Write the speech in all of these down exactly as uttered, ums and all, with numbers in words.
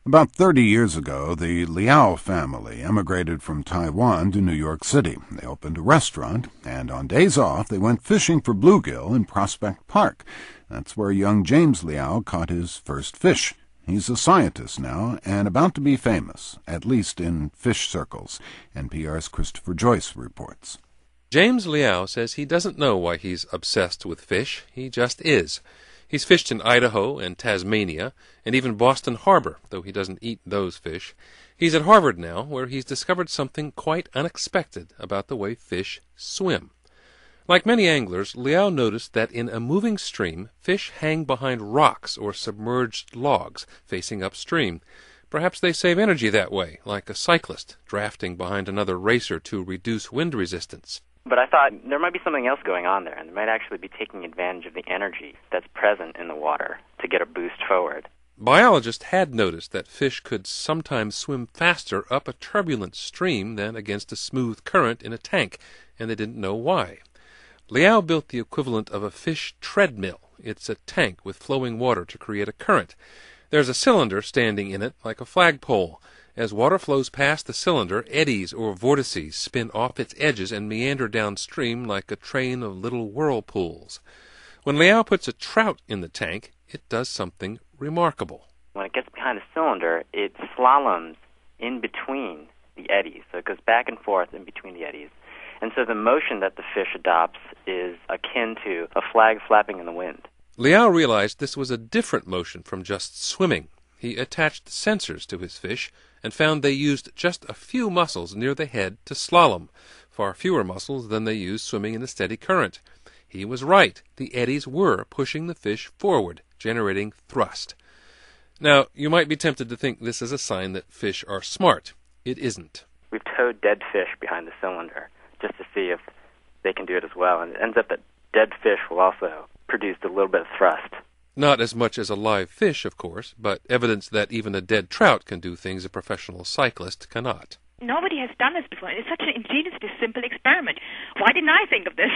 About thirty years ago, the Liao family emigrated from Taiwan to New York City. They opened a restaurant, and on days off, they went fishing for bluegill in Prospect Park. That's where young James Liao caught his first fish. He's a scientist now, and about to be famous, at least in fish circles. N P R's Christopher Joyce reports. James Liao says he doesn't know why he's obsessed with fish. He just is. He's fished in Idaho and Tasmania, and even Boston Harbor, though he doesn't eat those fish. He's at Harvard now, where he's discovered something quite unexpected about the way fish swim. Like many anglers, Liao noticed that in a moving stream, fish hang behind rocks or submerged logs facing upstream. Perhaps they save energy that way, like a cyclist drafting behind another racer to reduce wind resistance. But I thought there might be something else going on there, and they might actually be taking advantage of the energy that's present in the water to get a boost forward. Biologists had noticed that fish could sometimes swim faster up a turbulent stream than against a smooth current in a tank, and they didn't know why. Liao built the equivalent of a fish treadmill. It's a tank with flowing water to create a current. There's a cylinder standing in it like a flagpole. As water flows past the cylinder, eddies or vortices spin off its edges and meander downstream like a train of little whirlpools. When Liao puts a trout in the tank, it does something remarkable. When it gets behind the cylinder, it slaloms in between the eddies. So it goes back and forth in between the eddies. And so the motion that the fish adopts is akin to a flag flapping in the wind. Liao realized this was a different motion from just swimming. He attached sensors to his fish and found they used just a few muscles near the head to slalom, far fewer muscles than they use swimming in a steady current. He was right. The eddies were pushing the fish forward, generating thrust. Now, you might be tempted to think this is a sign that fish are smart. It isn't. We've towed dead fish behind the cylinder just to see if they can do it as well, and it ends up that dead fish will also produce a little bit of thrust. Not as much as a live fish, of course, but evidence that even a dead trout can do things a professional cyclist cannot. Nobody has done this before. It's such an ingeniously simple experiment. Why didn't I think of this?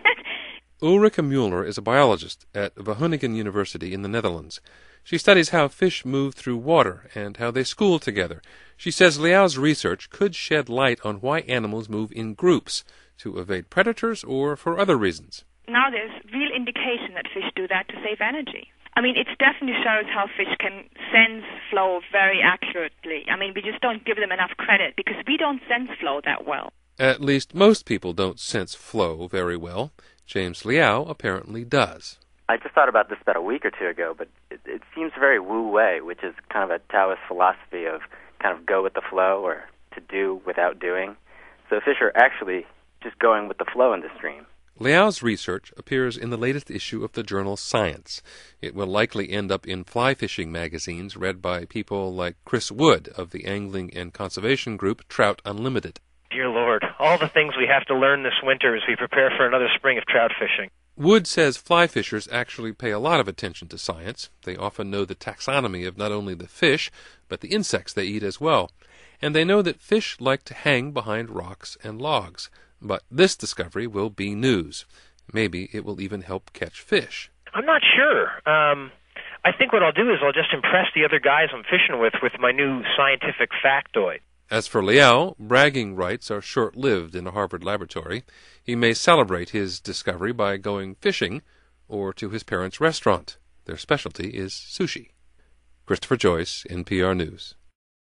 Ulrike Müller is a biologist at Wageningen University in the Netherlands. She studies how fish move through water and how they school together. She says Liao's research could shed light on why animals move in groups, to evade predators or for other reasons. Now there's real indication that fish do that to save energy. I mean, it definitely shows how fish can sense flow very accurately. I mean, we just don't give them enough credit because we don't sense flow that well. At least most people don't sense flow very well. James Liao apparently does. I just thought about this about a week or two ago, but it, it seems very wu-wei, which is kind of a Taoist philosophy of kind of go with the flow or to do without doing. So fish are actually just going with the flow in the stream. Liao's research appears in the latest issue of the journal Science. It will likely end up in fly fishing magazines read by people like Chris Wood of the angling and conservation group Trout Unlimited. Dear Lord, all the things we have to learn this winter as we prepare for another spring of trout fishing. Wood says fly fishers actually pay a lot of attention to science. They often know the taxonomy of not only the fish, but the insects they eat as well. And they know that fish like to hang behind rocks and logs. But this discovery will be news. Maybe it will even help catch fish. I'm not sure. Um, I think what I'll do is I'll just impress the other guys I'm fishing with with my new scientific factoid. As for Liao, bragging rights are short-lived in a Harvard laboratory. He may celebrate his discovery by going fishing or to his parents' restaurant. Their specialty is sushi. Christopher Joyce, N P R News.